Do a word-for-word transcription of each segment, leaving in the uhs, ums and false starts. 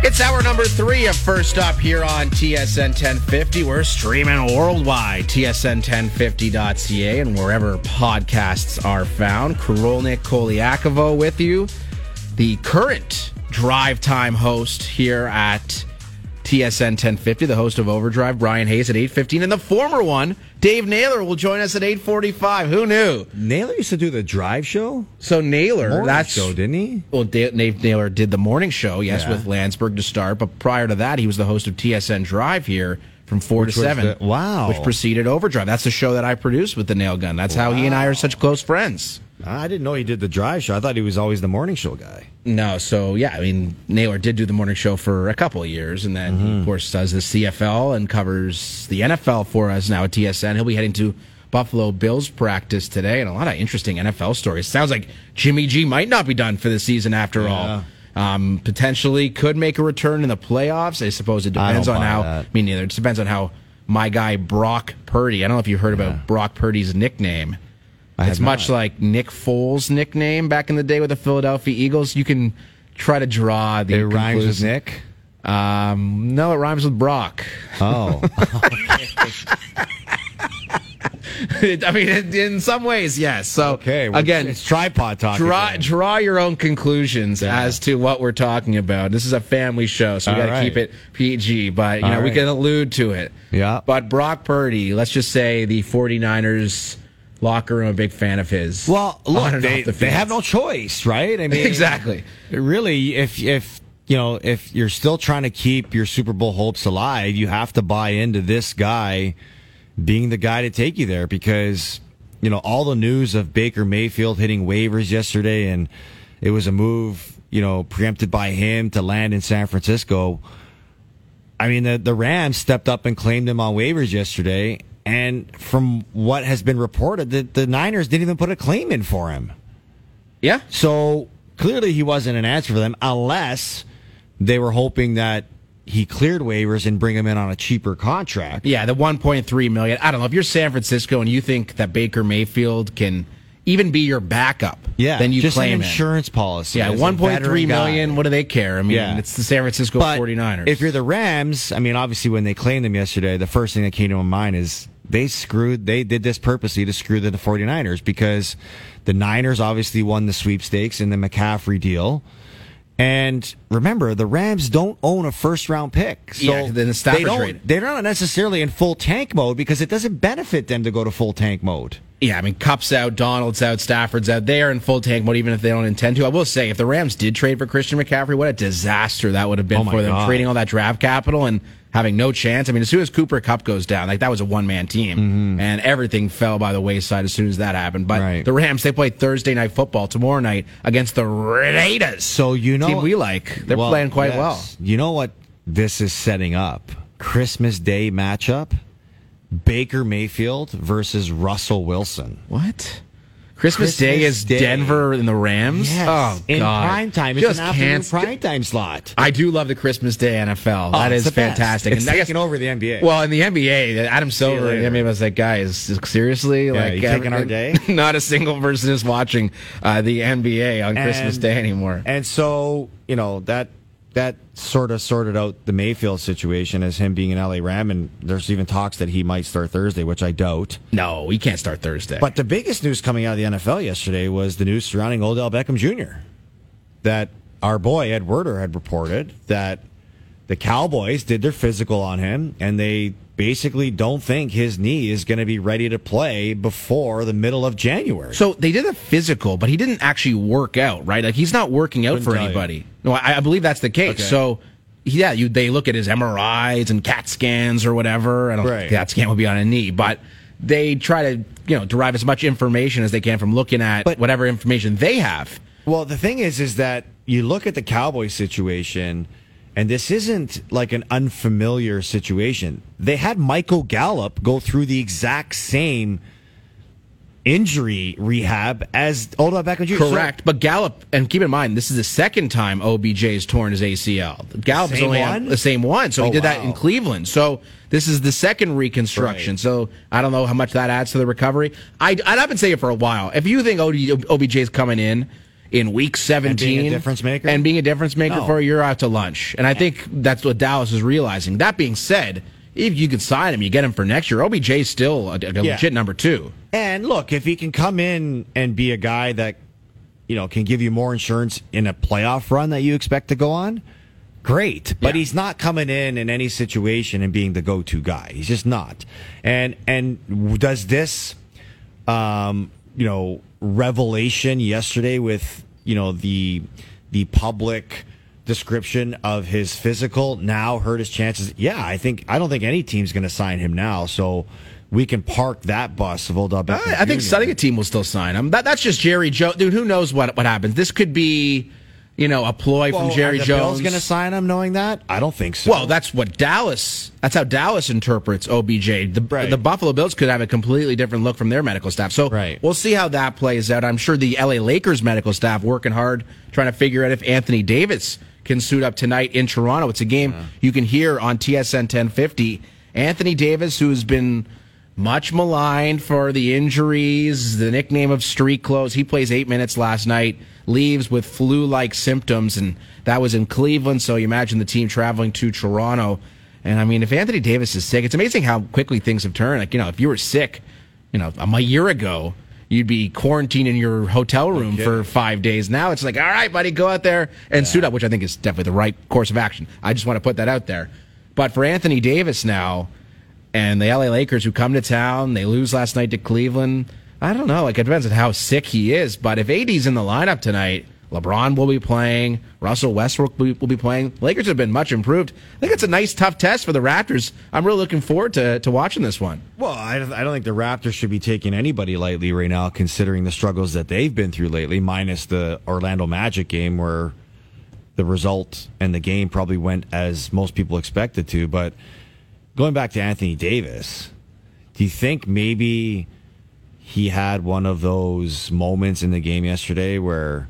It's hour number three of First Up here on T S N ten fifty. We're streaming worldwide, T S N ten fifty dot C A, and wherever podcasts are found. Korolnik Koliakovo with you, the current drive time host here at T S N ten fifty, the host of Overdrive, Brian Hayes at eight fifteen, and the former one, Dave Naylor, will join us at eight forty-five. Who knew? Naylor used to do the drive show? So Naylor, morning that's show, didn't he? Well, Dave Naylor did the morning show, yes, Yeah. with Landsberg to start, but prior to that, he was the host of T S N Drive here from four Which to was seven. the- wow. Which preceded Overdrive. That's the show that I produced with the Nail Gun. That's how he and I are such close friends. I didn't know he did the drive show. I thought he was always the morning show guy. No, so yeah, I mean, Naylor did do the morning show for a couple of years, and then he, of course, does the C F L and covers the N F L for us now at T S N. He'll be heading to Buffalo Bills practice today, and a lot of interesting N F L stories. Sounds like Jimmy G might not be done for the season after Yeah. all. Um, potentially could make a return in the playoffs. I suppose it I depends don't on buy how. that. Me neither. It depends on how my guy Brock Purdy. I don't know if you've heard about Brock Purdy's nickname. I It's have much not. like Nick Foles' nickname back in the day with the Philadelphia Eagles. You can try to draw the It rhymes with conclusion. Nick? Um, no, it rhymes with Brock. Oh. I mean, in, in some ways, yes. So Okay. Well, again, it's tripod talk. draw again. draw your own conclusions Yeah. as to what we're talking about. This is a family show, so we All got to right. keep it P G, but you All know, we right. can allude to it. Yeah. But Brock Purdy, let's just say the 49ers locker room, a big fan of his. Well, On look, and they, off the they field. have no choice, right? I mean, Exactly. Really, if if you know if you're still trying to keep your Super Bowl hopes alive, you have to buy into this guy being the guy to take you there, because you know all the news of Baker Mayfield hitting waivers yesterday, and it was a move you know preempted by him to land in San Francisco. I mean, the the Rams stepped up and claimed him on waivers yesterday. And from what has been reported, the, the Niners didn't even put a claim in for him. Yeah. So clearly he wasn't an answer for them, unless they were hoping that he cleared waivers and bring him in on a cheaper contract. Yeah, the one point three million dollars. I don't know. If you're San Francisco and you think that Baker Mayfield can even be your backup, Yeah, then you just claim an it. insurance policy. Yeah, as a one point three veteran guy. million. What do they care? I mean, Yeah. it's the San Francisco But 49ers. if you're the Rams, I mean, obviously when they claimed them yesterday, the first thing that came to my mind is they screwed, they did this purposely to screw the 49ers, because the Niners obviously won the sweepstakes in the McCaffrey deal. And remember, the Rams don't own a first round pick. So Yeah, then the Stafford they don't, trade. they're not necessarily in full tank mode, because it doesn't benefit them to go to full tank mode. Yeah, I mean, Kupp's out, Donald's out, Stafford's out. They are in full tank mode, even if they don't intend to. I will say, if the Rams did trade for Christian McCaffrey, what a disaster that would have been Oh my for them, God. trading all that draft capital and having no chance. I mean, as soon as Cooper Kupp goes down, like that was a one-man team, and everything fell by the wayside as soon as that happened. But Right. the Rams, they play Thursday Night Football tomorrow night against the Raiders. So you know, team we like. They're Well, playing quite yes. well. You know what this is setting up? Christmas Day matchup: Baker Mayfield versus Russell Wilson. What? Christmas, Christmas Day is Day. Denver and the Rams? Oh, in God. prime time. It's Just an afternoon can't st- prime time slot. I do love the Christmas Day N F L. that Oh, is it's the best. fantastic. It's And I guess- taking over the N B A. Well, in the N B A, Adam Silver, later. I mean, was like, guys, seriously? like, you taking our day? Not a single person is watching uh, the N B A on Christmas And- Day anymore. And so, you know, that that sort of sorted out the Mayfield situation as him being an L A Ram, and there's even talks that he might start Thursday, which I doubt. No, we can't start Thursday. But the biggest news coming out of the N F L yesterday was the news surrounding Odell Beckham Junior That our boy Ed Werder had reported that the Cowboys did their physical on him, and they basically don't think his knee is going to be ready to play before the middle of January. So they did a physical, but he didn't actually work out, right? Like he's not working out Couldn't for tell you. anybody. No, I, I believe that's the case. Okay. So yeah, you they look at his M R Is and CAT scans or whatever. I don't Right. think CAT scan would be on a knee, but they try to you know derive as much information as they can from looking at But- whatever information they have. Well, the thing is, is that you look at the Cowboys situation, and this isn't like an unfamiliar situation. They had Michael Gallup go through the exact same injury rehab as Odell Beckham Junior Correct, but Gallup, and keep in mind, this is the second time O B J's torn his A C L. Gallup is Same only one? on the same one, so he Oh, did that wow. in Cleveland. So this is the second reconstruction. Right. So I don't know how much that adds to the recovery. I, I've been saying it for a while. If you think O B J's coming in in week seventeen. And being a difference maker? And being a difference maker No. for a year out to lunch. And I think that's what Dallas is realizing. That being said, if you could sign him, you get him for next year, O B J's still a, a Yeah. legit number two. And look, if he can come in and be a guy that, you know, can give you more insurance in a playoff run that you expect to go on, great. But Yeah. he's not coming in in any situation and being the go-to guy. He's just not. And and does this, um, you know, revelation yesterday with, you know, the the public description of his physical now hurt his chances? Yeah, I think I don't think any team's going to sign him now. So we can park that bus of old Beckham I, I think Junior I think a team will still sign him. That, that's just Jerry Jones. Dude, who knows what what happens? This could be, you know, a ploy Well, from Jerry are the Jones. Bills going to sign him knowing that? I don't think so. Well, that's what Dallas. That's how Dallas interprets O B J. The, Right. the Buffalo Bills could have a completely different look from their medical staff. So Right. we'll see how that plays out. I'm sure the L A Lakers medical staff working hard trying to figure out if Anthony Davis can suit up tonight in Toronto. It's a game you can hear on T S N ten fifty. Anthony Davis, who's been much maligned for the injuries, the nickname of street clothes. He plays eight minutes last night, leaves with flu-like symptoms, and that was in Cleveland, so you imagine the team traveling to Toronto. And, I mean, if Anthony Davis is sick, it's amazing how quickly things have turned. Like, you know, if you were sick, you know, a year ago, you'd be quarantined in your hotel room Okay. for five days. Now it's like, all right, buddy, go out there and suit up, which I think is definitely the right course of action. I just want to put that out there. But for Anthony Davis now, and the L A Lakers who come to town, they lose last night to Cleveland. I don't know. Like, it depends on how sick he is. But if A D's in the lineup tonight, LeBron will be playing. Russell Westbrook will be, will be playing. Lakers have been much improved. I think it's a nice, tough test for the Raptors. I'm really looking forward to, to watching this one. Well, I don't, I don't think the Raptors should be taking anybody lightly right now, considering the struggles that they've been through lately, minus the Orlando Magic game where the result and the game probably went as most people expected to. But going back to Anthony Davis, do you think maybe he had one of those moments in the game yesterday where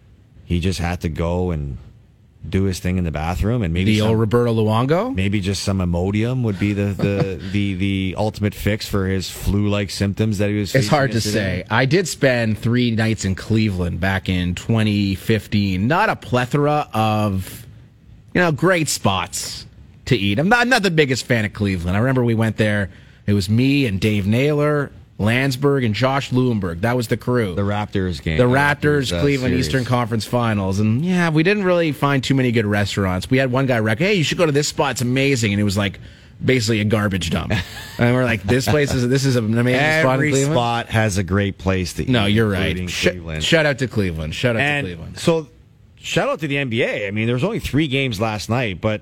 he just had to go and do his thing in the bathroom, and maybe The some, old Roberto Luongo? maybe just some Imodium would be the the, the, the ultimate fix for his flu-like symptoms that he was It's facing hard to yesterday? say. I did spend three nights in Cleveland back in twenty fifteen. Not a plethora of, you know, great spots to eat. I'm not, I'm not the biggest fan of Cleveland. I remember we went there. It was me and Dave Naylor, Landsberg, and Josh Lewinberg. That was the crew. The Raptors game. The Raptors, uh, Cleveland series. Eastern Conference Finals. And yeah, we didn't really find too many good restaurants. We had one guy recommend, hey, you should go to this spot. It's amazing. And it was like basically a garbage dump. And we're like, this place is, this is an amazing spot in Every Cleveland. spot has a great place to eat. No, you're including right. Sh- Cleveland. shout out to Cleveland. Shout out and to Cleveland. so, shout out to the N B A. I mean, there was only three games last night, but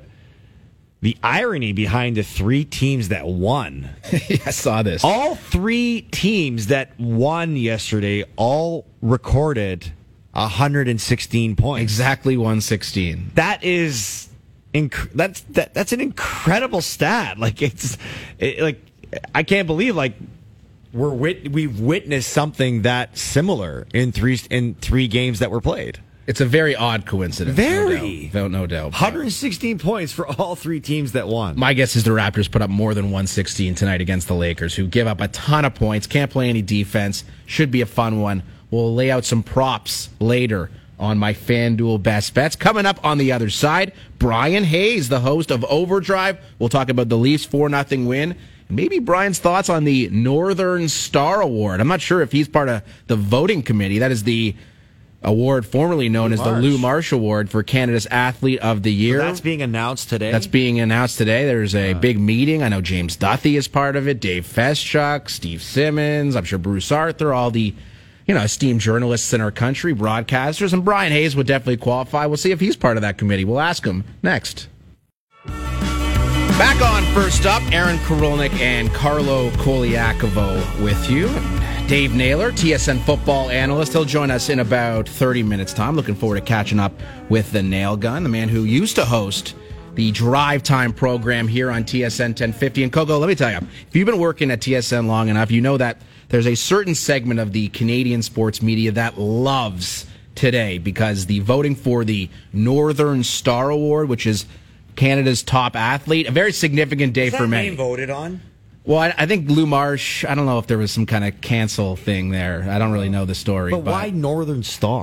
the irony behind the three teams that won. I saw this. All three teams that won yesterday all recorded one hundred sixteen points. Exactly one sixteen. That is inc- that's that, that's an incredible stat. Like it's it, like I can't believe like we're wit- we've witnessed something that similar in three in three games that were played. It's a very odd coincidence. Very. No doubt. No, no doubt. one hundred sixteen points for all three teams that won. My guess is the Raptors put up more than one sixteen tonight against the Lakers, who give up a ton of points, can't play any defense. Should be a fun one. We'll lay out some props later on my FanDuel Best Bets. Coming up on the other side, Brian Hayes, the host of Overdrive. We'll talk about the Leafs four nothing win. And maybe Brian's thoughts on the Northern Star Award. I'm not sure if he's part of the voting committee. That is the award formerly known Lou as the Marsh. Lou Marsh Award for Canada's Athlete of the Year. So that's being announced today. That's being announced today. There's a big meeting. I know James Duthie is part of it, Dave Feschuk, Steve Simmons, I'm sure Bruce Arthur, all the, you know, esteemed journalists in our country, broadcasters, and Brian Hayes would definitely qualify. We'll see if he's part of that committee. We'll ask him next. Back on First Up, Aaron Karolnik and Carlo Koliakovo with you. Dave Naylor, T S N football analyst. He'll join us in about thirty minutes' time. Looking forward to catching up with the Nail Gun, the man who used to host the Drive Time program here on T S N ten fifty. And Coco, let me tell you, if you've been working at T S N long enough, you know that there's a certain segment of the Canadian sports media that loves today because the voting for the Northern Star Award, which is Canada's top athlete, a very significant day Is that for many. name voted on? Well, I, I think Lou Marsh, I don't know if there was some kind of cancel thing there. I don't really know the story. But why Northern Star?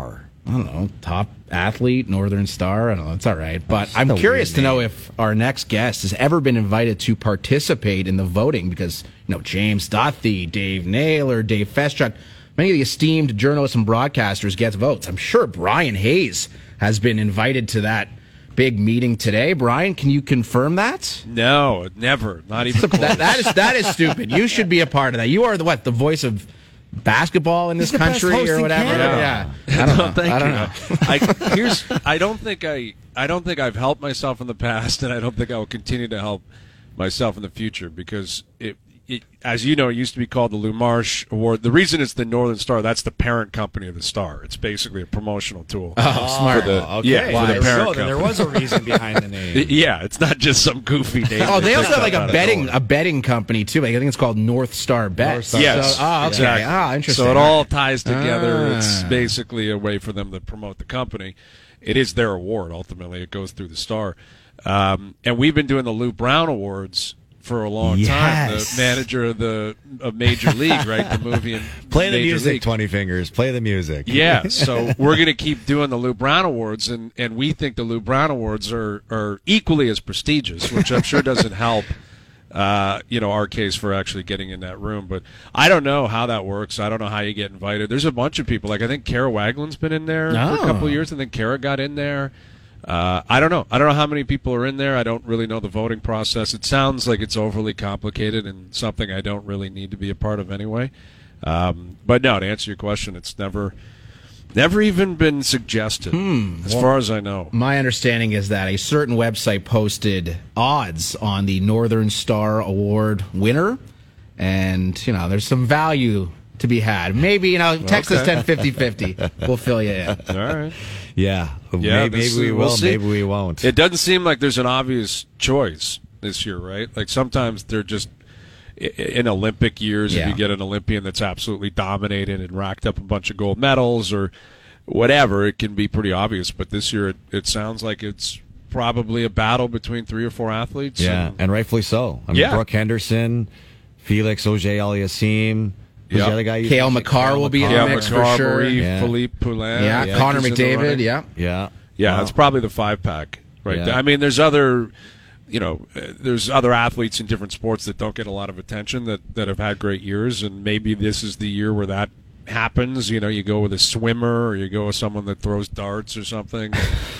I don't know, top athlete, Northern Star. I don't know. It's all right. But That's I'm a curious weird to know name. if our next guest has ever been invited to participate in the voting because, you know, James Duthie, Dave Naylor, Dave Feschuk, many of the esteemed journalists and broadcasters get votes. I'm sure Brian Hayes has been invited to that big meeting today. Brian, can you confirm that? No, never. Not even close. that, that is that is stupid. You should be a part of that. You are the what? The voice of basketball in this He's the best country host or in whatever. Canada. Yeah, I don't know. Thank I don't you. know. I, here's. I don't think I. I don't think I've helped myself in the past, and I don't think I will continue to help myself in the future because it. It, as you know, it used to be called the Lou Marsh Award. The reason it's the Northern Star, that's the parent company of the Star. It's basically a promotional tool. Oh, smart. For the, okay. Yeah, Well, for there the we parent go. Then company. there was a reason behind the name. Yeah, it's not just some goofy name. Oh, they that also have like picked up a out of betting nowhere. a betting company too. Like, I think it's called North Star Bet. North Star. Yes. So, oh, okay. Exactly. Ah, interesting. So it all ties together. Ah. It's basically a way for them to promote the company. It is their award, ultimately. It goes through the Star. Um, and we've been doing the Lou Brown Awards for a long time. Yes. The manager of the of Major League, right? The movie and Play the Major music, League. Twenty Fingers. Play the music. Yeah, so we're going to keep doing the Lou Brown Awards, and, and we think the Lou Brown Awards are, are equally as prestigious, which I'm sure doesn't help, uh, you know, our case for actually getting in that room. But I don't know how that works. I don't know how you get invited. There's a bunch of people. Like, I think Kara Wagland's been in there Oh. for a couple of years, and then Kara got in there. Uh, I don't know. I don't know how many people are in there. I don't really know the voting process. It sounds like it's overly complicated and something I don't really need to be a part of anyway. Um, but no, to answer your question, it's never, never even been suggested, Hmm. as far as I know. My understanding is that a certain website posted odds on the Northern Star Award winner, and you know, there's some value to be had. Maybe, you know, text us Okay. ten fifty fifty. We'll fill you in. All right. Yeah. Yeah, maybe, this- maybe we we'll will. see. Maybe we won't. It doesn't seem like there's an obvious choice this year, right? Like sometimes they're just i- in Olympic years. Yeah. If you get an Olympian that's absolutely dominated and racked up a bunch of gold medals or whatever, it can be pretty obvious. But this year, it, it sounds like it's probably a battle between three or four athletes. yeah, and- and rightfully so. I mean, Yeah. Brooke Henderson, Felix Auger-Aliassime. Who's Yeah. the other guy? you Kale think? McCarr will be in yeah, the mix for McCarr, sure. Marie, Yeah. Philippe Poulin. Yeah, I think Connor is in the McDavid. running. Yeah. Yeah. Yeah, Wow. that's probably the five pack right Yeah. there. I mean, there's other, you know, uh, there's other athletes in different sports that don't get a lot of attention that, that have had great years, and maybe this is the year where that happens. You know, you go with a swimmer or you go with someone that throws darts or something.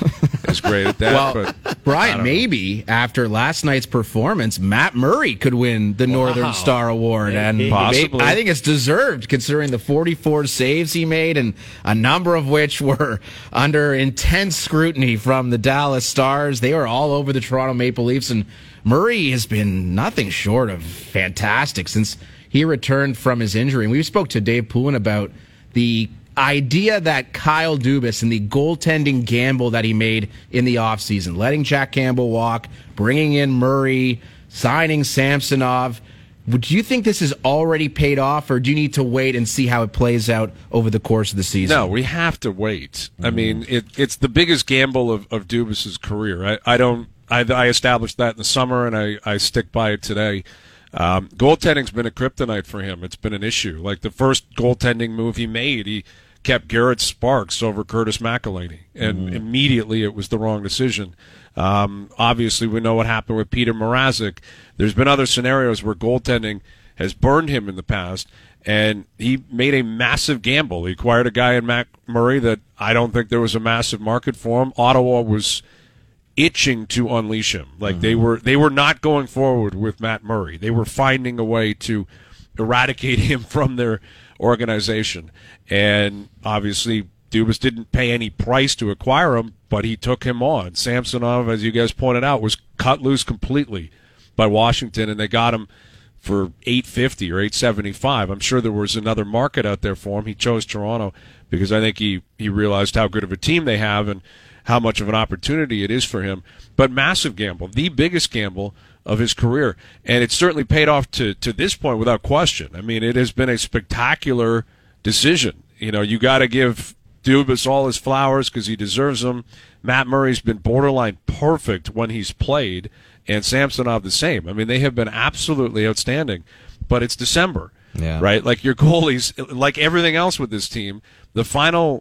Is great at that. Well, but I Brian, don't know. maybe after last night's performance, Matt Murray could win the Northern Star Award, and Maybe. Possibly. I think it's deserved considering the forty-four saves he made, and a number of which were under intense scrutiny from the Dallas Stars. They were all over the Toronto Maple Leafs, and Murray has been nothing short of fantastic since he returned from his injury. And we spoke to Dave Poulin about the idea that Kyle Dubas and the goaltending gamble that he made in the offseason, letting Jack Campbell walk, bringing in Murray, signing Samsonov. Do you think this has already paid off, or do you need to wait and see how it plays out over the course of the season? No, we have to wait. I mean, it, it's the biggest gamble of, of Dubas's career. I, I don't. I, I established that in the summer, and I, I stick by it today. Um, goaltending's been a kryptonite for him. It's been an issue. Like the first goaltending move he made, he kept Garrett Sparks over Curtis McElhinney, and Mm-hmm. immediately it was the wrong decision. Um, obviously, we know what happened with Peter Mrazek. There's been other scenarios where goaltending has burned him in the past, and he made a massive gamble. He acquired a guy in Mac Murray that I don't think there was a massive market for him. Ottawa was itching to unleash him. Like Mm-hmm. they were they were not going forward with Matt Murray. They were finding a way to eradicate him from their organization. And obviously Dubas didn't pay any price to acquire him, but he took him on. Samsonov, as you guys pointed out, was cut loose completely by Washington, and they got him for eight fifty or eight seventy-five. I'm sure there was another market out there for him. He chose Toronto because I think he, he realized how good of a team they have and how much of an opportunity it is for him. But massive gamble, the biggest gamble of his career. And it's certainly paid off to, to this point without question. I mean, it has been a spectacular decision. You know, you got to give Dubas all his flowers because he deserves them. Matt Murray's been borderline perfect when he's played, and Samsonov the same. I mean, they have been absolutely outstanding. But it's December, Yeah. right? Like your goalies, like everything else with this team, the final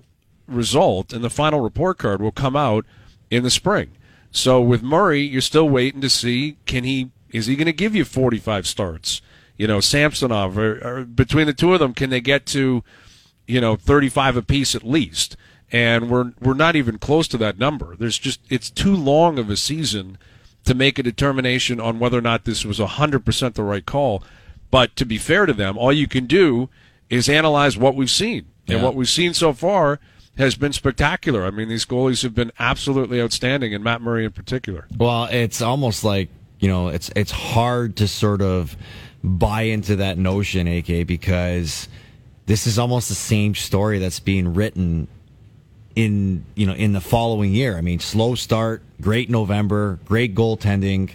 result and the final report card will come out in the spring. So with Murray, you're still waiting to see, can he, is he going to give you forty-five starts? You know, Samsonov, or, or between the two of them, can they get to, you know, thirty-five apiece at least? And we're we're not even close to that number. There's just, it's too long of a season to make a determination on whether or not this was one hundred percent the right call. But to be fair to them, all you can do is analyze what we've seen. And Yeah. what we've seen so far has been spectacular. I mean, these goalies have been absolutely outstanding, and Matt Murray in particular. Well, it's almost like, you know, it's it's hard to sort of buy into that notion, A K, because this is almost the same story that's being written in, you know, in the following year. I mean, slow start, great November, great goaltending.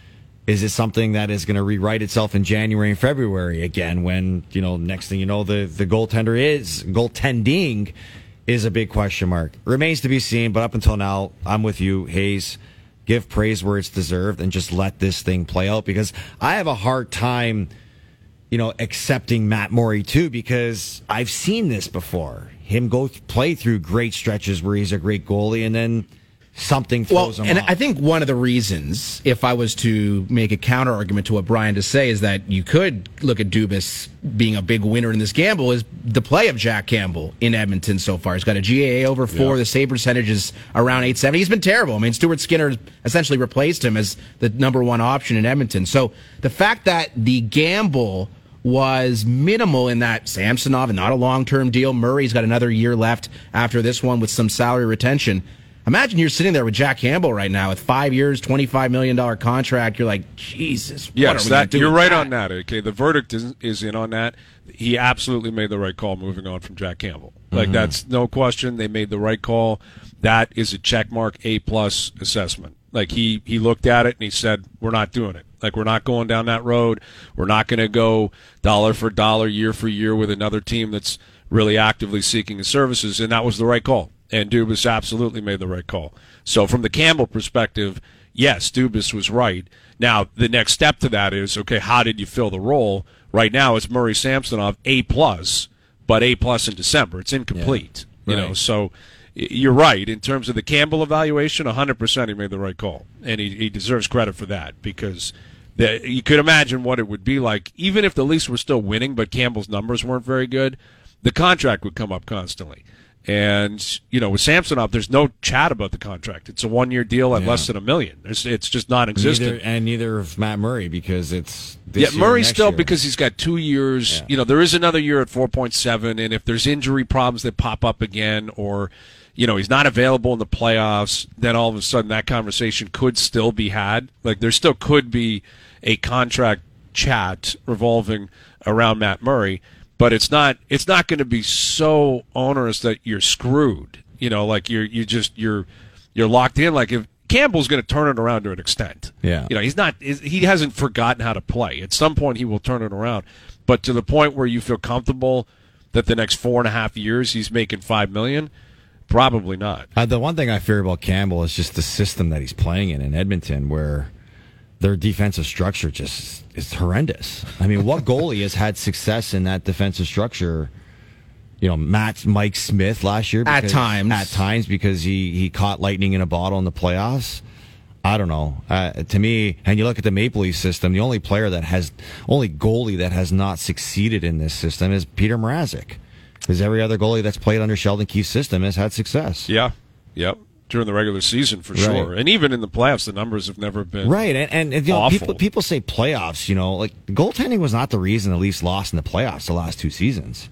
Is it something that is going to rewrite itself in January and February again when, you know, next thing you know, the, the goaltender is, goaltending is a big question mark. Remains to be seen, but up until now, I'm with you, Hayes. Give praise where it's deserved and just let this thing play out, because I have a hard time, you know, accepting Matt Murray too, because I've seen this before. Him go th- play through great stretches where he's a great goalie and then something throws well, him and off. I think one of the reasons, if I was to make a counter argument to what Brian to say, is that you could look at Dubas being a big winner in this gamble is the play of Jack Campbell in Edmonton so far. He's got a G A A over four. Yeah. The save percentage is around eight seventy. He's been terrible. I mean, Stuart Skinner essentially replaced him as the number one option in Edmonton. So the fact that the gamble was minimal in that Samsonov and not a long-term deal. Murray's got another year left after this one with some salary retention. Imagine you're sitting there with Jack Campbell right now with five years, twenty-five million dollars contract. You're like, Jesus, what Yes, are we gonna that, do you're with right that? on that. Okay, the verdict is, is in on that. He absolutely made the right call moving on from Jack Campbell. Like, Mm-hmm. that's no question. They made the right call. That is a checkmark A plus assessment. Like, he, he looked at it and he said, we're not doing it. Like, we're not going down that road. We're not going to go dollar for dollar, year for year with another team that's really actively seeking his services. And that was the right call. And Dubas absolutely made the right call. So from the Campbell perspective, yes, Dubas was right. Now, the next step to that is, okay, how did you fill the role? Right now, it's Murray Samsonov, A plus, but A plus in December. It's incomplete. Yeah, you right. know, so y- you're right. In terms of the Campbell evaluation, one hundred percent he made the right call. And he, he deserves credit for that, because the, you could imagine what it would be like, even if the Leafs were still winning, but Campbell's numbers weren't very good, the contract would come up constantly. And, you know, with Samsonov, there's no chat about the contract. It's a one-year deal at Yeah. less than a million. There's, it's just non-existent. Neither, and neither of Matt Murray, because it's this Yeah, year, Murray's next still, year. because he's got two years. Yeah. You know, there is another year at four point seven, and if there's injury problems that pop up again, or, you know, he's not available in the playoffs, then all of a sudden that conversation could still be had. Like, there still could be a contract chat revolving around Matt Murray. But it's not. It's not going to be so onerous that you're screwed. You know, like you're you just you're you're locked in. Like, if Campbell's going to turn it around to an extent. Yeah. You know, he's not. He hasn't forgotten how to play. At some point, he will turn it around. But to the point where you feel comfortable that the next four and a half years he's making five million, probably not. Uh, the one thing I fear about Campbell is just the system that he's playing in in Edmonton, where their defensive structure just is horrendous. I mean, what goalie has had success in that defensive structure? You know, Matt Mike Smith last year. At because- times. At times, because he, he caught lightning in a bottle in the playoffs. I don't know. Uh, to me, and you look at the Maple Leaf system, the only player that has, only goalie that has not succeeded in this system is Peter Mrazek. Because every other goalie that's played under Sheldon Keefe's system has had success. Yeah. Yep. During the regular season, for Right. sure. And even in the playoffs, the numbers have never been Right, and, and, and you know, awful. people people say playoffs. You know, like goaltending was not the reason the Leafs lost in the playoffs the last two seasons.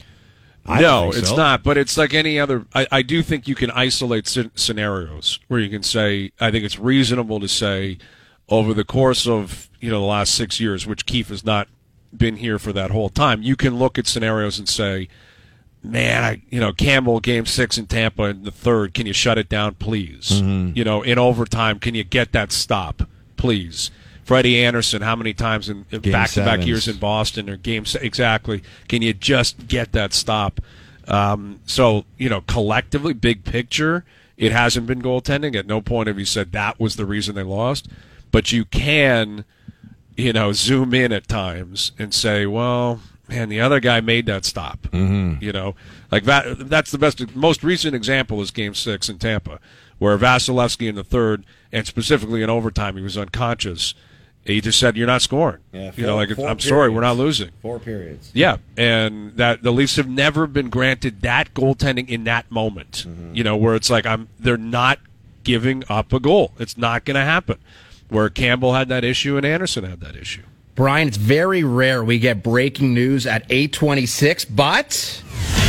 I no, don't think it's so. not. But it's like any other. I, I do think you can isolate sce- scenarios where you can say, I think it's reasonable to say, over the course of you know the last six years, which Keefe has not been here for that whole time, you can look at scenarios and say, man, I, you know, Campbell, game six in Tampa in the third, can you shut it down, please? Mm-hmm. You know, in overtime, can you get that stop, please? Freddie Anderson, how many times in in Game back-to-back sevens. years in Boston or games exactly? Can you just get that stop? Um, so, you know, collectively, big picture, it hasn't been goaltending. At no point have you said that was the reason they lost. But you can, you know, zoom in at times and say, well, man, the other guy made that stop. Mm-hmm. You know, like that. That's the best, most recent example is Game Six in Tampa, where Vasilevsky in the third, and specifically in overtime, he was unconscious. He just said, "You're not scoring." Yeah, four, you know, like I'm periods. sorry, we're not losing. Four periods. Yeah, and that the Leafs have never been granted that goaltending in that moment. Mm-hmm. You know, where it's like I'm, they're not giving up a goal. It's not going to happen. Where Campbell had that issue and Anderson had that issue. Brian, it's very rare we get breaking news at eight twenty-six, but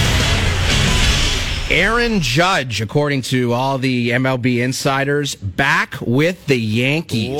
Aaron Judge, according to all the M L B insiders, back with the Yankees.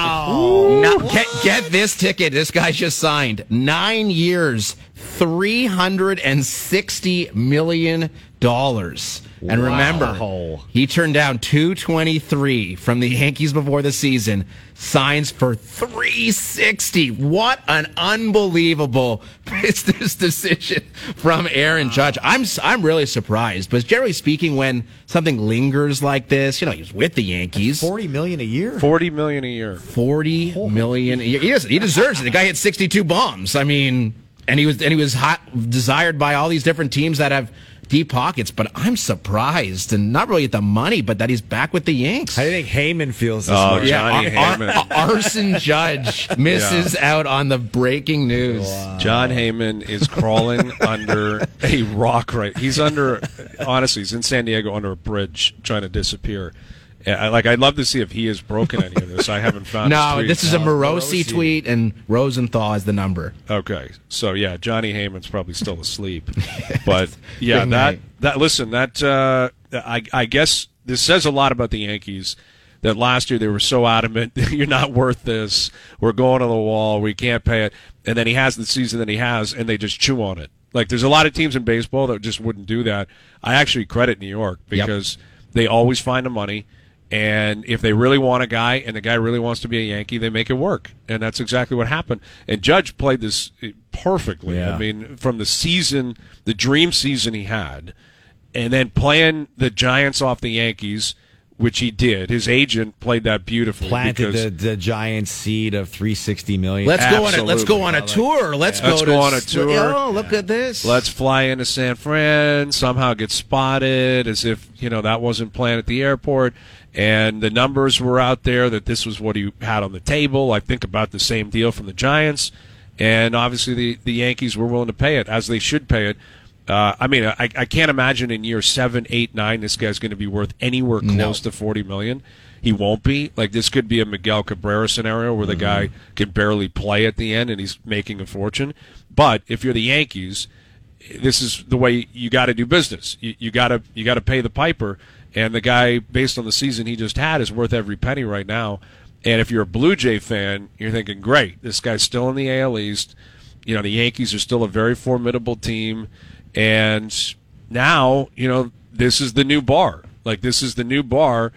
Wow. Now, get, get this ticket. This guy just signed. Nine years, three hundred sixty million dollars. And remember, Wow. he turned down two twenty-three from the Yankees before the season, signs for three sixty. What an unbelievable business decision from Aaron Judge. I'm I'm really surprised, but generally speaking, when something lingers like this, you know, he's with the Yankees. Forty million a year. Forty million a year. Forty million a year. He, does, he deserves it. The guy hit sixty-two bombs. I mean, and he was and he was hot, desired by all these different teams that have deep pockets, but I'm surprised, and not really at the money, but that he's back with the Yanks. How do you think Heyman feels this Oh, morning? Johnny Ar- Heyman. Ar- Arson Judge misses out on the breaking news. John Heyman is crawling under a rock right. He's under, honestly, he's in San Diego under a bridge trying to disappear. I, like, I'd love to see if he has broken any of this. I haven't found his No, tweet. this is a No, Morosi Morosi. tweet, and Rosenthal is the number. Okay, so yeah, Johnny Heyman's probably still asleep, but yeah, Good that night. that listen, that uh, I I guess this says a lot about the Yankees. That last year they were so adamant, you're not worth this. We're going to the wall. We can't pay it. And then he has the season that he has, and they just chew on it. Like there's a lot of teams in baseball that just wouldn't do that. I actually credit New York because yep. they always find the money. And if they really want a guy and the guy really wants to be a Yankee, they make it work. And that's exactly what happened. And Judge played this perfectly. Yeah. I mean, from the season, the dream season he had, and then playing the Giants off the Yankees, which he did. His agent played that beautifully. Planted because the, the Giants seed of three hundred sixty million dollars. Let's go on a let's go on a Absolutely. tour. Let's Yeah. go Let's to, go on a tour. Oh, look at this. Let's fly into San Fran, somehow get spotted as if, you know, that wasn't planned at the airport. And the numbers were out there that this was what he had on the table. I think about the same deal from the Giants. And obviously the, the Yankees were willing to pay it, as they should pay it. Uh, I mean, I, I can't imagine in year seven, eight, nine, this guy's going to be worth anywhere close No. to forty million dollars. He won't be. Like, this could be a Miguel Cabrera scenario where the Mm-hmm. guy can barely play at the end and he's making a fortune. But if you're the Yankees, this is the way you got to do business. You, you got to you got to pay the piper, and the guy, based on the season he just had, is worth every penny right now. And if you're a Blue Jay fan, you're thinking, great, this guy's still in the A L East. You know, the Yankees are still a very formidable team, and now, you know, this is the new bar. Like, this is the new bar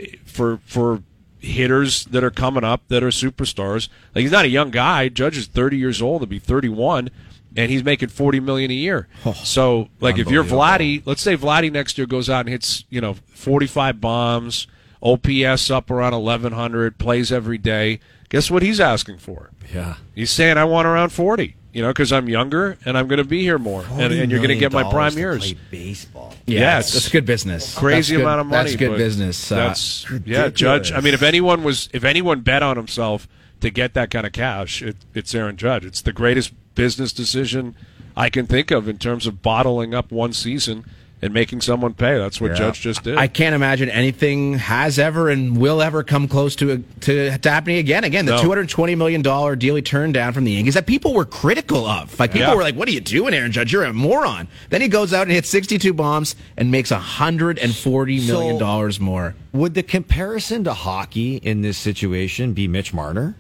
for for hitters that are coming up that are superstars. Like, he's not a young guy. Judge is thirty years old. He'll be thirty-one. And he's making forty million dollars a year. Oh, so, like, if you're unbelievable. Vladdy, let's say Vladdy next year goes out and hits, you know, forty-five bombs, O P S up around eleven hundred, plays every day. Guess what he's asking for? Yeah. He's saying, I want around forty, you know, because I'm younger and I'm going to be here more. And, and you're going to get my prime years. Baseball. Yeah, Yes. that's good business. Crazy That's good- amount of money. That's good but business. Uh, That's yeah, ridiculous. Judge. I mean, if anyone was, if anyone bet on himself to get that kind of cash, it, it's Aaron Judge. It's the greatest business decision I can think of in terms of bottling up one season and making someone pay. That's what Yeah. Judge just did. I can't imagine anything has ever and will ever come close to to, to happening again. Again, the No. two hundred twenty million dollars deal he turned down from the Yankees that people were critical of. Like, people Yeah. were like, what are you doing, Aaron Judge? You're a moron. Then he goes out and hits sixty-two bombs and makes one hundred forty million dollars So- more. Would the comparison to hockey in this situation be Mitch Marner?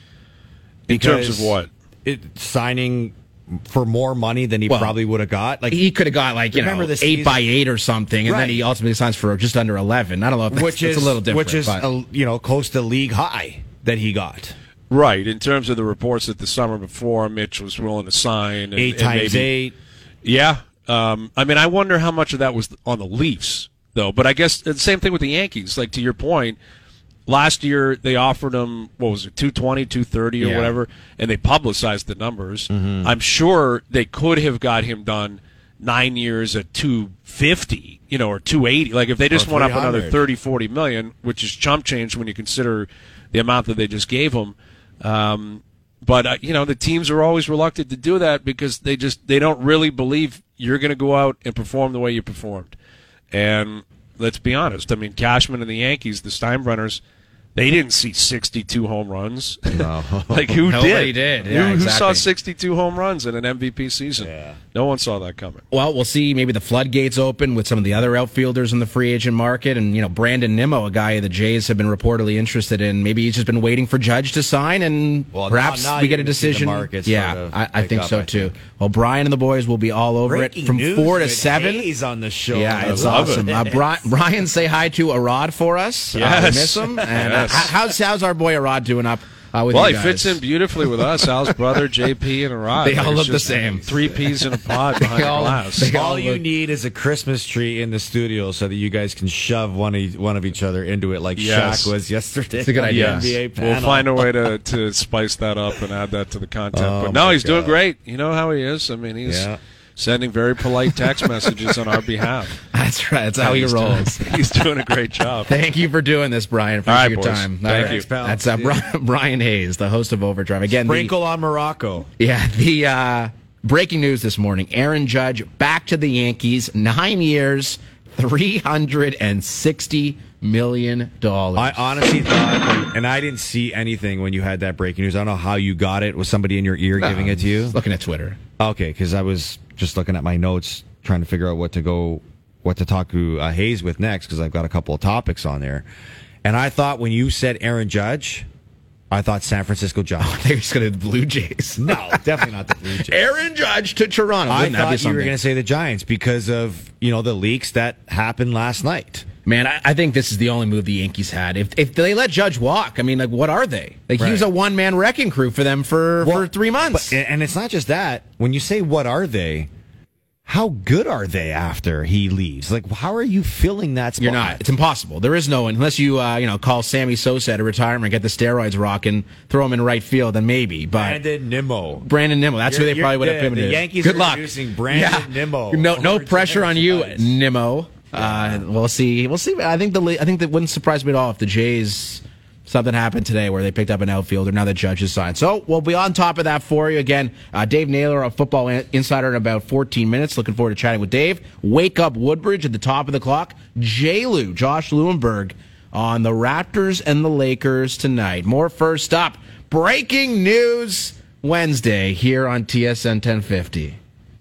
in terms Because of what? It, signing for more money than he Well, probably would have got. Like, He could have got, like, you Remember know, the eight season- by eight or something, and Right. then he ultimately signs for just under eleven. I don't know if that's, which that's is a little different. which is but- a, you know close to league high that he got. Right. In terms of the reports that the summer before, Mitch was willing to sign. And, Eight and times maybe- eight. Yeah. Um, I mean, I wonder how much of that was on the Leafs, though. But I guess the same thing with the Yankees. Like, to your point, last year they offered him, what was it, two twenty, two thirty or Yeah. whatever, and they publicized the numbers. Mm-hmm. I'm sure they could have got him done nine years at two fifty, you know, or two eighty. Like if they just Or went up another three hundred. thirty, forty million, which is chump change when you consider the amount that they just gave him. Um, but uh, you know, the teams are always reluctant to do that because they just they don't really believe you're going to go out and perform the way you performed. And let's be honest, I mean, Cashman and the Yankees, the Steinbrenners, they didn't see sixty-two home runs. No. Like who Nobody did? did. Yeah, who, who saw exactly. sixty-two home runs in an M V P season? Yeah. No one saw that coming. Well, we'll see. Maybe the floodgates open with some of the other outfielders in the free agent market, and you know Brandon Nimmo, a guy the Jays have been reportedly interested in. Maybe he's just been waiting for Judge to sign, and Well, perhaps now- now we you're get a gonna see the decision. market yeah, sort of I, I pick think up, so I too. think. Well, Brian and the boys will be all over Breaking it from news four to with seven. Hayes on the show. Yeah, I it's love awesome. it. Uh, Bri- Brian, say hi to Arad for us. Uh, we Yes. miss him. And uh, Yes. h- how's how's our boy Arad doing up uh, with Well, you he guys? fits in beautifully with us. Al's brother, J P, and Arad. They all It's look the just same. Three peas in a pod behind They all- glass. they All all you look- need is a Christmas tree in the studio so that you guys can shove one of, one of each other into it like Yes. Shaq was yesterday. It's a good idea. on the N B A We'll panel. find a way to, to spice that up and add that to the content. Oh, but no, my he's doing God. great. You know how he is. I mean, he's Yeah. sending very polite text messages on our behalf. That's right. That's how he He's rolls. Doing, he's doing a great job. Thank you for doing this, Brian. Appreciate All right, your boys. time. Thank All you. pal. That's uh, Bri- Brian Hayes, the host of Overdrive. Again, the, Sprinkle on Morocco. yeah, the uh, breaking news this morning: Aaron Judge back to the Yankees, nine years, three hundred and sixty million dollars. I honestly thought, and I didn't see anything when you had that breaking news. I don't know how you got it. Was somebody in your ear giving it to you? Looking at Twitter. Okay, because I was just looking at my notes, trying to figure out what to go, what to talk to uh, Hayes with next, because I've got a couple of topics on there. And I thought when you said Aaron Judge, I thought San Francisco Giants. They're just going to the Blue Jays. No, definitely not the Blue Jays. Aaron Judge to Toronto. I Wouldn't that be thought you were something? going to say the Giants because of you know the leaks that happened last night. Man, I, I think this is the only move the Yankees had. If if they let Judge walk, I mean, like, what are they? Like, he was Right. a one man wrecking crew for them for, Well, for three months. But, and it's not just that. When you say what are they, how good are they after he leaves? Like, how are you filling that spot? You're not. It's impossible. There is no one unless you uh, you know call Sammy Sosa at a retirement, get the steroids rocking, throw him in right field, then maybe. But Brandon Nimmo. Brandon Nimmo, that's who You're- they probably you're- would have the- pivoted. the Yankees Good are luck. introducing Brandon Nimmo No, no over pressure on you, Giants. Nimmo. Uh, we'll see. We'll see. I think the I think that wouldn't surprise me at all if the Jays something happened today where they picked up an outfielder. Now the Judge is signed. So we'll be on top of that for you. Again, uh, Dave Naylor of Football Insider in about fourteen minutes. Looking forward to chatting with Dave. Wake Up Woodbridge at the top of the clock. J. Lou, Josh Lewenberg on the Raptors and the Lakers tonight. More first up. Breaking news Wednesday here on T S N ten fifty.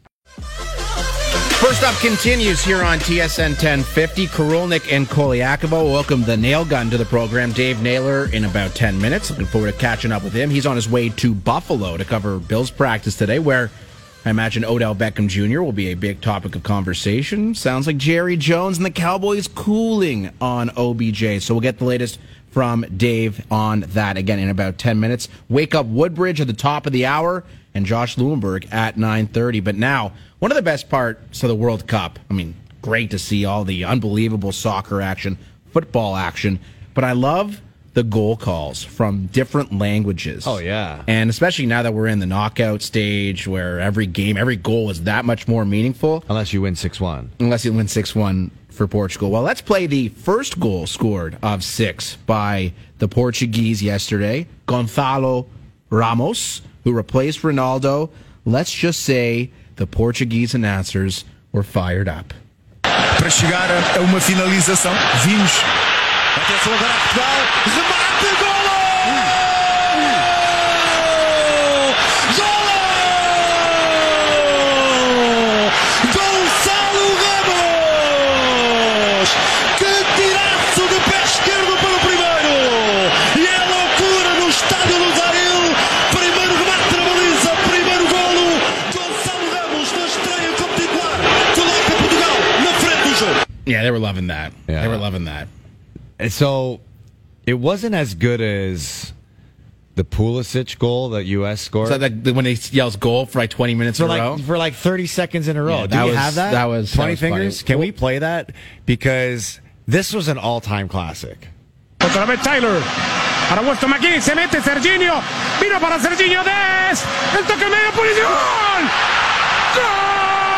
First up continues here on T S N ten fifty. Korolnik and Koliakova welcome the nail gun to the program. Dave Naylor in about ten minutes. Looking forward to catching up with him. He's on his way to Buffalo to cover Bills practice today, where I imagine Odell Beckham Junior will be a big topic of conversation. Sounds like Jerry Jones and the Cowboys cooling on O B J. So we'll get the latest from Dave on that again in about ten minutes. Wake Up Woodbridge at the top of the hour and Josh Lewenberg at nine thirty. But now, one of the best parts of the World Cup, I mean, great to see all the unbelievable soccer action, football action, but I love the goal calls from different languages. Oh, yeah. And especially now that we're in the knockout stage where every game, every goal is that much more meaningful, Unless you win six one. unless you win six one for Portugal. Well, let's play the first goal scored of six by the Portuguese yesterday, Gonçalo Ramos, who replaced Ronaldo. Let's just say the Portuguese announcers were fired up. Para chegar a uma finalização, vimos. Atenção agora a Portugal, remate, golo! Golo! Gonçalo Ramos! Que tiraço de pé esquerdo para o primeiro! E é loucura no estádio Lusail! Primeiro remate na baliza, primeiro golo! Gonçalo Ramos na estreia como titular, coloca Portugal na frente do jogo. Yeah, they were loving that. Yeah. They were loving that. And so it wasn't as good as the Pulisic goal that U S scored. So that, when he yells goal for like twenty minutes for in a row. like for like thirty seconds in a row. Yeah, Do that we was- have that? that was- that twenty was funny. fingers. Can we play that? Because this was an all-time classic. Otra vez Tyler. Para Weston McKinney. Se mete Serginho. Vino para Serginho Dez. El toque medio. ¡Gol! ¡Gol!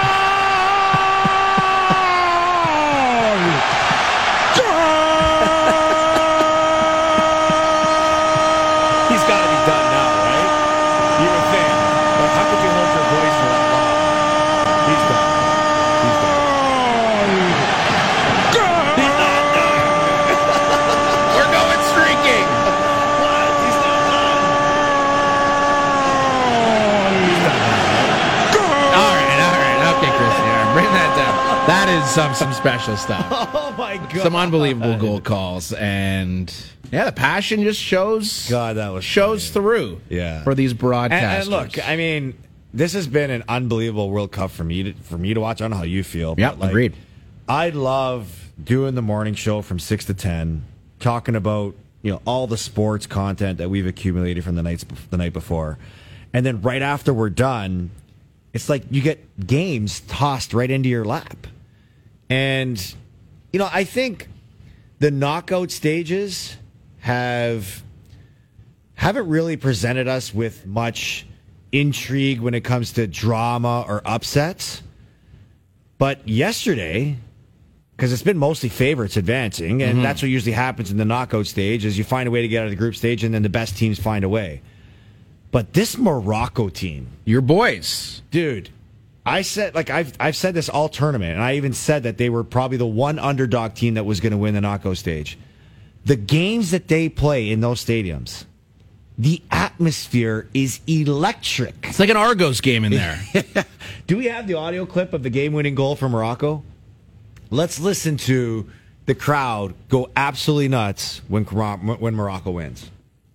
That is some some special stuff. Oh my god! Some unbelievable goal calls, and yeah, the passion just shows. God, that was shows funny. through. Yeah, for these broadcasters. And, and look, I mean, this has been an unbelievable World Cup for me to for me to watch. I don't know how you feel. Yeah, like, agreed. I love doing the morning show from six to ten, talking about you know all the sports content that we've accumulated from the nights the night before, and then right after we're done, it's like you get games tossed right into your lap. And, you know, I think the knockout stages have haven't really presented us with much intrigue when it comes to drama or upsets. But yesterday, because it's been mostly favorites advancing, and mm-hmm. that's what usually happens in the knockout stage, is you find a way to get out of the group stage, and then the best teams find a way. But this Morocco team, your boys, dude. I said, like, I've I've said this all tournament, and I even said that they were probably the one underdog team that was going to win the knockout stage. The games that they play in those stadiums, the atmosphere is electric. It's like an Argos game in there. Do we have the audio clip of the game-winning goal for Morocco? Let's listen to the crowd go absolutely nuts when when Morocco wins.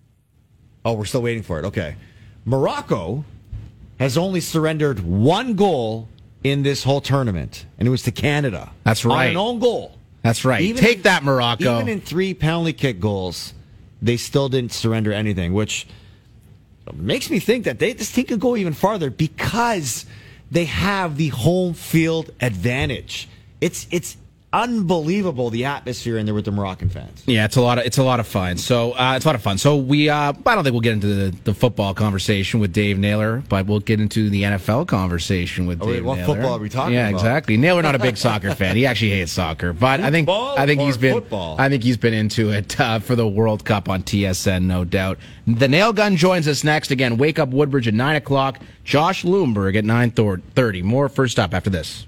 Oh, we're still waiting for it. Okay. Morocco has only surrendered one goal in this whole tournament, and it was to Canada. That's right. On an own goal. That's right. Even Take in, that, Morocco. Even in three penalty kick goals, they still didn't surrender anything, which makes me think that they, this team could go even farther because they have the home field advantage. It's it's unbelievable, the atmosphere in there with the Moroccan fans. Yeah, it's a lot of it's a lot of fun. So uh, it's a lot of fun. So we uh, I don't think we'll get into the, the football conversation with Dave Naylor, but we'll get into the N F L conversation with oh, Dave wait, what Naylor. What football are we talking yeah, about? Yeah, exactly. Naylor not a big soccer fan. He actually hates soccer, but I think football I think he's been football? I think he's been into it uh, for the World Cup on T S N, no doubt. The Nail Gun joins us next. Again, Wake Up Woodbridge at nine o'clock. Josh Loomberg at nine thirty. More first up after this.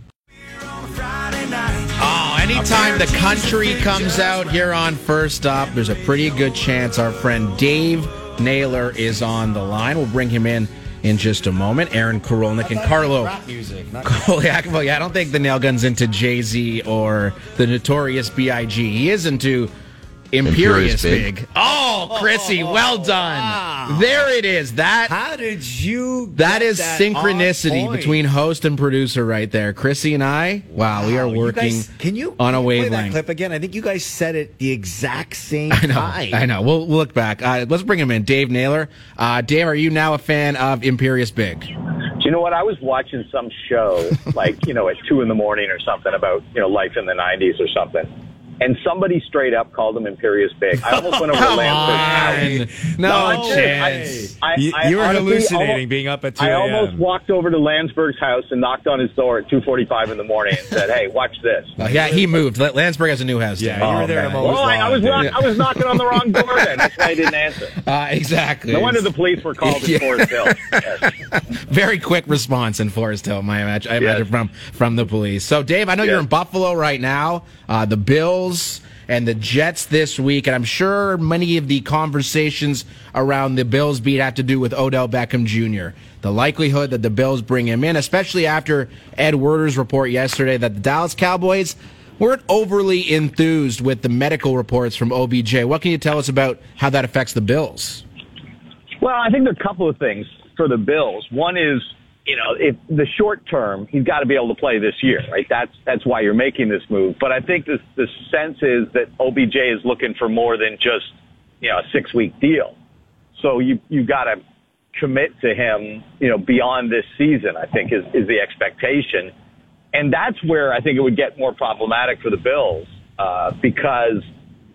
Oh, anytime the country comes out here on First Up, there's a pretty good chance our friend Dave Naylor is on the line. We'll bring him in in just a moment. Aaron Korolnik and Carlo Koliakovo. Yeah, I don't think the Nail Gun's into Jay-Z or the Notorious B I G He is into Imperious, Imperious Big. Big. Oh, Chrissy, well done. Wow. There it is. That How did you That is that synchronicity between host and producer right there. Chrissy and I, wow, wow we are working you guys, can you on a play wavelength. That clip again? I think you guys said it the exact same I know, time. I know. We'll, we'll look back. Uh, let's bring him in. Dave Naylor. Uh, Dave, are you now a fan of Imperious Big? Do you know what? I was watching some show, like, you know, at two in the morning or something about, you know, life in the nineties or something. And somebody straight up called him Imperious Big. I almost went over to Landsberg's house. No, no chance. I, I, you, I, you were honestly, hallucinating almost, being up at two I a.m. almost walked over to Landsberg's house and knocked on his door at two forty-five in the morning and said, hey, watch this. Uh, yeah, he moved. Landsberg has a new house. Yeah, now. you were oh, there. Man. Well, I, I, was knock, I was knocking on the wrong door then. That's why I didn't answer. Uh, exactly. No wonder the police were called yeah. in Forest Hill. Yes. Very quick response in Forest Hill, I imagine, I imagine yes. from, from the police. So, Dave, I know yes. you're in Buffalo right now. Uh, the Bills and the Jets this week, and I'm sure many of the conversations around the Bills beat have to do with Odell Beckham Junior The likelihood that the Bills bring him in, especially after Ed Werder's report yesterday that the Dallas Cowboys weren't overly enthused with the medical reports from O B J. What can you tell us about how that affects the Bills? Well, I think there are a couple of things for the Bills. One is, you know, if the short term, he's got to be able to play this year, right? That's that's why you're making this move. But I think this, the sense is that O B J is looking for more than just, you know, a six week deal. So you you got to commit to him, you know, beyond this season, I think is, is the expectation. And that's where I think it would get more problematic for the Bills, uh, because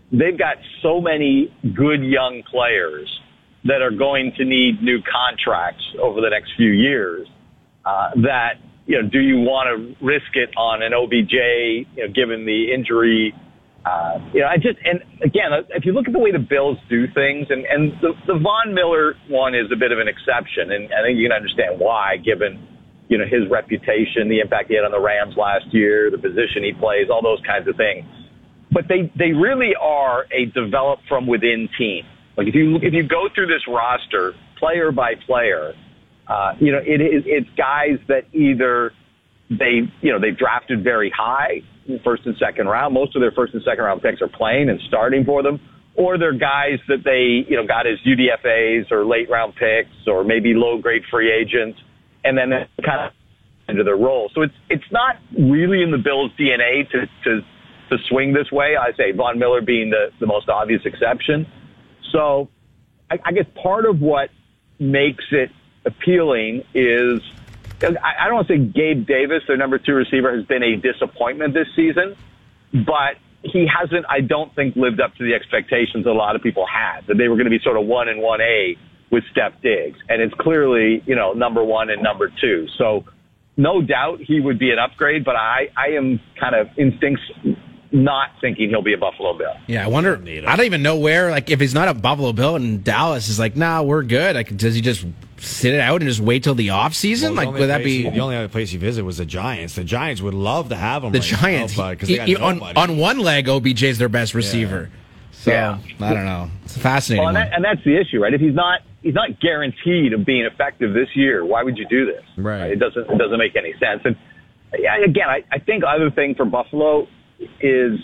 they've got so many good young players that are going to need new contracts over the next few years, uh, that, you know, do you want to risk it on an O B J, you know, given the injury? Uh, you know, I just, and again, if you look at the way the Bills do things, and, and the, the Von Miller one is a bit of an exception, and I think you can understand why, given, you know, his reputation, the impact he had on the Rams last year, the position he plays, all those kinds of things. But they, they really are a develop from within team. Like if you if you go through this roster player by player, uh, you know, it is it's guys that either they you know they've drafted very high in first and second round. Most of their first and second round picks are playing and starting for them, or they're guys that they you know got as U D F As or late round picks or maybe low grade free agents, and then they kind of into their role. So it's it's not really in the Bills' D N A to to to swing this way. I say Von Miller being the the most obvious exception. So I, I guess part of what makes it appealing is, I, I don't want to say Gabe Davis, their number two receiver, has been a disappointment this season, but he hasn't, I don't think, lived up to the expectations that a lot of people had, that they were going to be sort of one and one A with Steph Diggs. And it's clearly, you know, number one and number two. So no doubt he would be an upgrade, but I, I am kind of instincts not thinking he'll be a Buffalo Bill. Yeah, I wonder. I don't even know where. Like, if he's not a Buffalo Bill and Dallas is like, nah, we're good. Like, does he just sit it out and just wait till the off season? Well, like, would that be he, the only other place he visit was the Giants? The Giants would love to have him. The right Giants, now, but, he, they he, got on, nobody. on one leg, O B J's their best receiver. Yeah. So Yeah. I don't know. It's a fascinating. Well, and, that, and that's the issue, right? If he's not he's not guaranteed of being effective this year, why would you do this? Right. It doesn't it doesn't make any sense. And yeah, again, I, I think other thing for Buffalo is,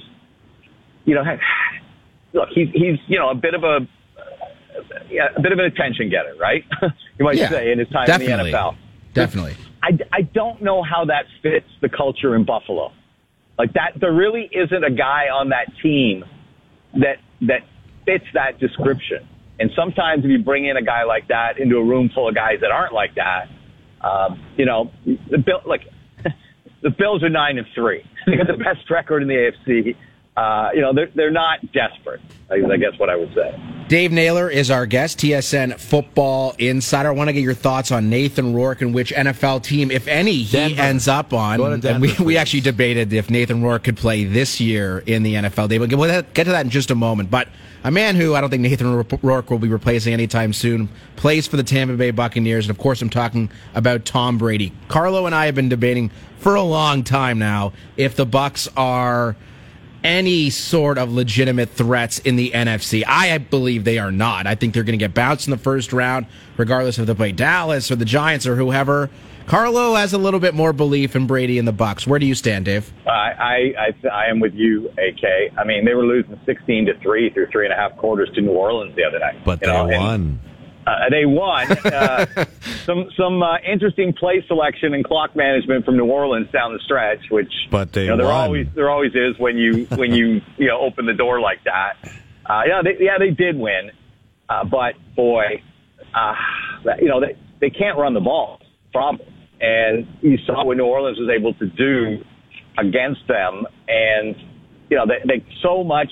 you know, look, he's he's you know a bit of a yeah, a bit of an attention getter, right? You might Yeah, say in his time definitely. in the N F L. Definitely. I, I don't know how that fits the culture in Buffalo. Like that, there really isn't a guy on that team that that fits that description. And sometimes if you bring in a guy like that into a room full of guys that aren't like that, um, you know, the Bill, like the Bills are nine and three. They got the best record in the A F C. Uh, you know, they're they're not desperate, I guess what I would say. Dave Naylor is our guest, T S N Football Insider. I want to get your thoughts on Nathan Rourke and which N F L team, if any, he Denver. ends up on. Go to Denver, and we, we please. actually debated if Nathan Rourke could play this year in the N F L. Dave, we'll get to that in just a moment. But a man who I don't think Nathan Rourke will be replacing anytime soon plays for the Tampa Bay Buccaneers. And, of course, I'm talking about Tom Brady. Carlo and I have been debating for a long time now if the Bucs are any sort of legitimate threats in the N F C. I believe they are not. I think they're going to get bounced in the first round, regardless if they play Dallas or the Giants or whoever. Carlo has a little bit more belief in Brady and the Bucs. Where do you stand, Dave? I I I, I am with you, A K. I mean, they were losing sixteen to three through three and a half quarters to New Orleans the other night. But you they know, won. And, uh, they won. Uh, some some uh, interesting play selection and clock management from New Orleans down the stretch, which But they you know, there won. always there always is when you when you you know open the door like that. Uh, yeah, they, yeah, they did win, uh, but boy, uh, you know they they can't run the ball. Problem. And you saw what New Orleans was able to do against them, and you know they, they so much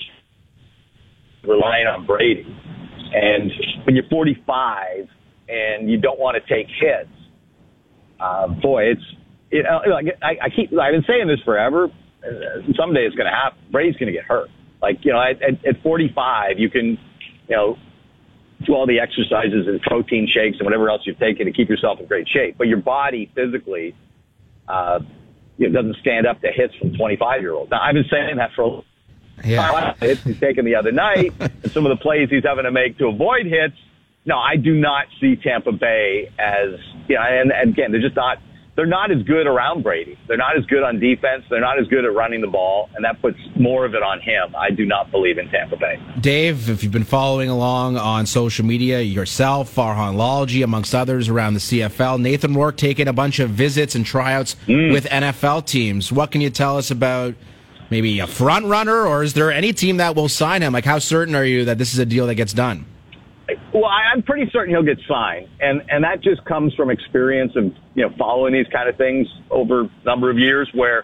relying on Brady. And when you're forty-five and you don't want to take hits, uh, boy, it's you know like I, I keep I've been saying this forever. Someday it's going to happen. Brady's going to get hurt. Like you know, at, at, at forty-five, you can you know. do all the exercises and protein shakes and whatever else you've taken to keep yourself in great shape. But your body physically uh, you know, doesn't stand up to hits from twenty-five-year-olds. Now, I've been saying that for a long time. The hits he's taken the other night and some of the plays he's having to make to avoid hits. No, I do not see Tampa Bay as, you know, and, and again, they're just not, they're not as good around Brady. They're not as good on defense. They're not as good at running the ball, and that puts more of it on him. I do not believe in Tampa Bay. Dave, if you've been following along on social media, yourself, Farhan Lalji, amongst others around the C F L, Nathan Rourke taking a bunch of visits and tryouts mm. with N F L teams. What can you tell us about maybe a front runner, or is there any team that will sign him? Like, how certain are you that this is a deal that gets done? Well, I'm pretty certain he'll get signed, and and that just comes from experience of you know following these kind of things over a number of years. Where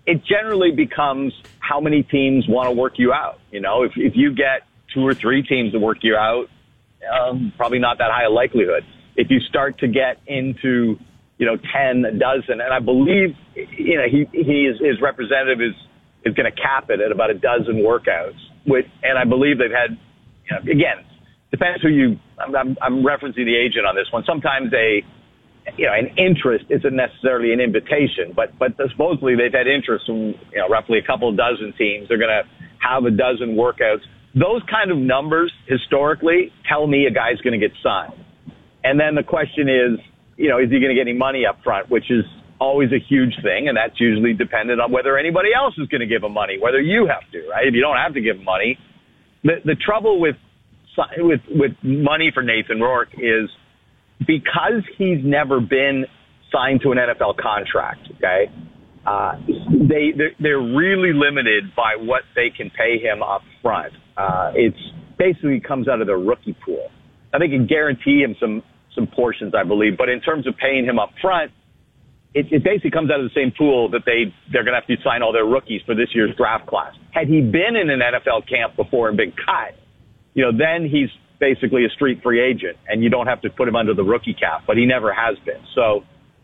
it generally becomes how many teams want to work you out. You know, if if you get two or three teams to work you out, um, probably not that high a likelihood. If you start to get into, you know, ten, a dozen, and I believe, you know, he, he is, his representative is, is going to cap it at about a dozen workouts. With, and I believe they've had, you know, again, depends who you, I'm, I'm, I'm referencing the agent on this one. Sometimes a, you know, an interest isn't necessarily an invitation, but, but supposedly they've had interest from, you know, roughly a couple dozen teams. They're going to have a dozen workouts. Those kind of numbers historically tell me a guy's going to get signed. And then the question is, you know, is he going to get any money up front, which is always a huge thing, and that's usually dependent on whether anybody else is going to give him money, whether you have to, right? If you don't have to give him money. The, the trouble with, with, with money for Nathan Rourke is because he's never been signed to an N F L contract, okay, uh, they, they're, they're really limited by what they can pay him up front. Uh, it's basically comes out of the rookie pool. I think it can guarantee him some, some portions, I believe, but in terms of paying him up front, it, it basically comes out of the same pool that they, they're going to have to sign all their rookies for this year's draft class. Had he been in an N F L camp before and been cut, you know, then he's basically a street free agent and you don't have to put him under the rookie cap, but he never has been. So,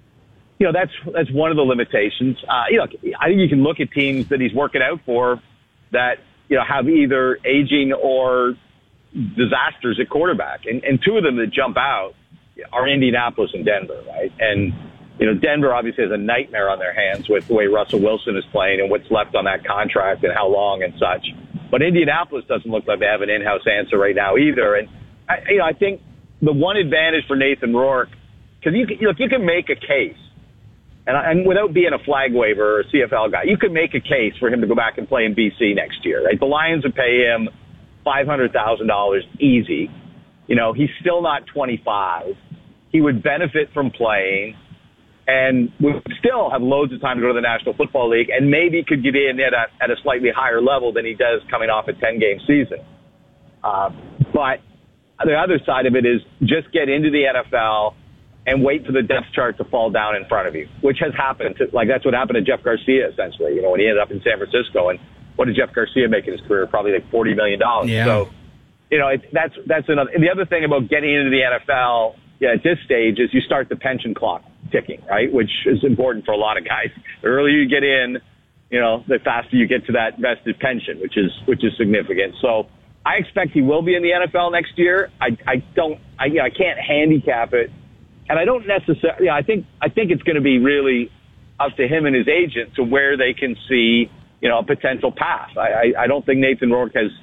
you know, that's, that's one of the limitations. Uh, you know, I think you can look at teams that he's working out for that, you know, have either aging or disasters at quarterback. And, and two of them that jump out are Indianapolis and Denver, right? And, you know, Denver obviously has a nightmare on their hands with the way Russell Wilson is playing and what's left on that contract and how long and such. But Indianapolis doesn't look like they have an in-house answer right now either. And, I, you know, I think the one advantage for Nathan Rourke, because you can, look, you can make a case, and, and without being a flag waiver or a C F L guy, you could make a case for him to go back and play in B C next year, right? The Lions would pay him five hundred thousand dollars easy. You know, he's still not twenty-five. He would benefit from playing and would still have loads of time to go to the National Football League and maybe could get in at a, at a slightly higher level than he does coming off a ten-game season. Uh, but the other side of it is just get into the N F L and wait for the depth chart to fall down in front of you, which has happened. To, like, that's what happened to Jeff Garcia, essentially, you know, when he ended up in San Francisco. And what did Jeff Garcia make in his career? Probably like forty million dollars. Yeah. So, you know, it, that's, that's another. And the other thing about getting into the N F L yeah, at this stage is you start the pension clock ticking, right? Which is important for a lot of guys. The earlier you get in, you know, the faster you get to that vested pension, which is, which is significant. So I expect he will be in the N F L next year. I, I don't, I, you know, I can't handicap it. And I don't necessarily, yeah, I think, I think it's going to be really up to him and his agent to where they can see, you know, a potential path. I, I, I don't think Nathan Rourke has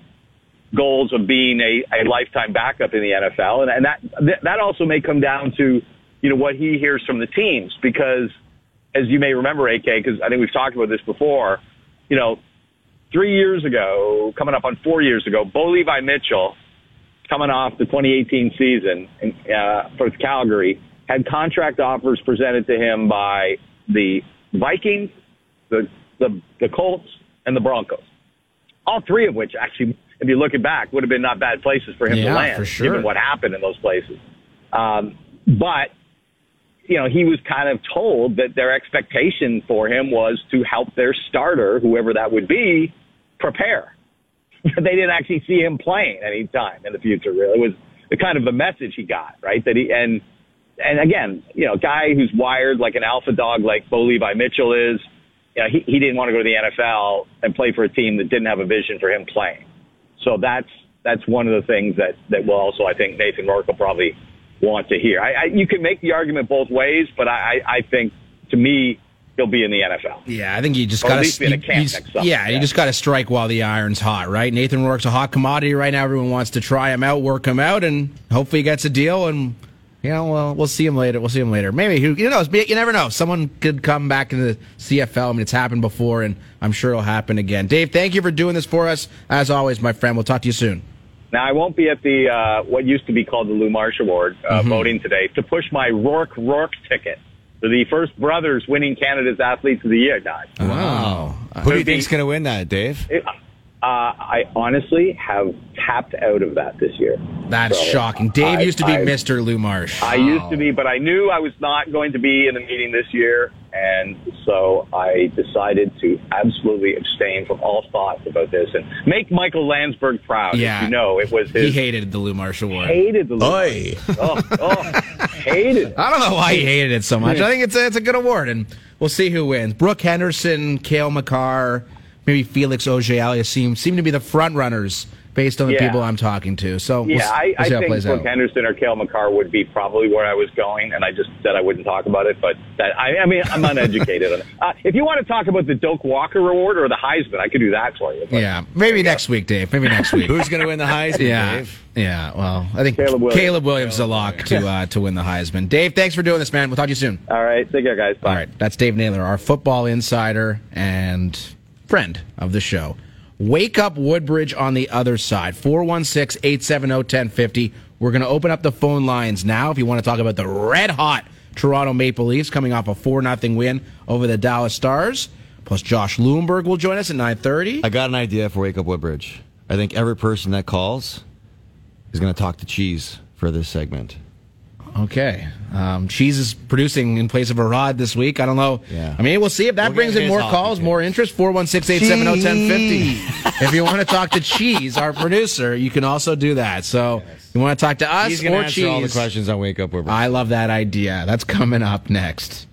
goals of being a, a lifetime backup in the N F L. And, and that, that also may come down to, you know, what he hears from the teams, because as you may remember, A K, because I think we've talked about this before, you know, three years ago, coming up on four years ago, Bo Levi Mitchell, coming off the twenty eighteen season uh, for Calgary, had contract offers presented to him by the Vikings, the, the, the Colts, and the Broncos. All three of which, actually, if you look it back, would have been not bad places for him yeah, to land, for sure. given what happened in those places. Um, but, you know, he was kind of told that their expectation for him was to help their starter, whoever that would be, prepare. They didn't actually see him playing any time in the future, really. It was the kind of the message he got, right? That he, and, and again, you know, a guy who's wired like an alpha dog like Bo Levi Mitchell is, you know, he, he didn't want to go to the N F L and play for a team that didn't have a vision for him playing. So that's, that's one of the things that, that will also, I think, Nathan Rourke will probably want to hear. I, I, you can make the argument both ways, but I, I think, to me, he'll be in the N F L. Yeah, I think you just or got at least be in a camp to. next summer. Yeah, yeah, you just got to strike while the iron's hot, right? Nathan Rourke's a hot commodity right now. Everyone wants to try him out, work him out, and hopefully he gets a deal. And you know, well, we'll see him later. We'll see him later. Maybe who you knows? You never know. Someone could come back into the C F L. I mean, it's happened before, and I'm sure it'll happen again. Dave, thank you for doing this for us. As always, my friend. We'll talk to you soon. Now, I won't be at the uh, what used to be called the Lou Marsh Award uh, mm-hmm. voting today to push my Rourke Rourke ticket for the first brothers winning Canada's Athletes of the Year. Guys. Wow. Who do you think's going to win that, Dave? It, uh, I honestly have tapped out of that this year. That's so, shocking. Dave I, used to be I, Mister Lou Marsh. I wow. used to be, but I knew I was not going to be in the meeting this year. And so I decided to absolutely abstain from all thoughts about this and make Michael Landsberg proud. Yeah. As you know, it was his... He hated the Lou Marsh Award. Hated the Lou Oy. Marsh. Oh, oh, hated it. I don't know why he hated it so much. I think it's a, it's a good award, and we'll see who wins. Brooke Henderson, Cale Makar, maybe Felix Auger-Aliassime seem to be the front runners based on the Yeah. people I'm talking to. So we'll, Yeah, s- I, we'll I see how it think plays Brooke out. Henderson or Cale Makar would be probably where I was going, and I just said I wouldn't talk about it. But that, I, I mean, I'm uneducated on it. Uh, if you want to talk about the Doak Walker Award or the Heisman, I could do that for you. But Yeah, maybe next week, Dave. Maybe next week. Who's going to win the Heisman, Yeah, Dave? yeah. Well, I think Caleb Caleb Williams. Williams, is a lock to uh, to win the Heisman. Dave, thanks for doing this, man. We'll talk to you soon. All right, take care, guys. Bye. All right, that's Dave Naylor, our football insider and friend of the show. Wake Up Woodbridge on the other side. four one six, eight seven zero, one zero five zero. We're going to open up the phone lines now if you want to talk about the red-hot Toronto Maple Leafs coming off a four nothing win over the Dallas Stars. Plus, Josh Lewinberg will join us at nine thirty. I got an idea for Wake Up Woodbridge. I think every person that calls is going to talk to Cheese for this segment. Okay. Um, Cheese is producing in place of Arad this week. I don't know. Yeah. I mean, we'll see if that We'll brings get in Oh, more his calls, hockey more tips. interest. four one six, eight seven zero, one zero five zero. If you want to talk to Cheese, our producer, you can also do that. So you want to talk to us He's going or to answer Cheese? all the questions on Wake Up Woodbridge. I love that idea. That's coming up next.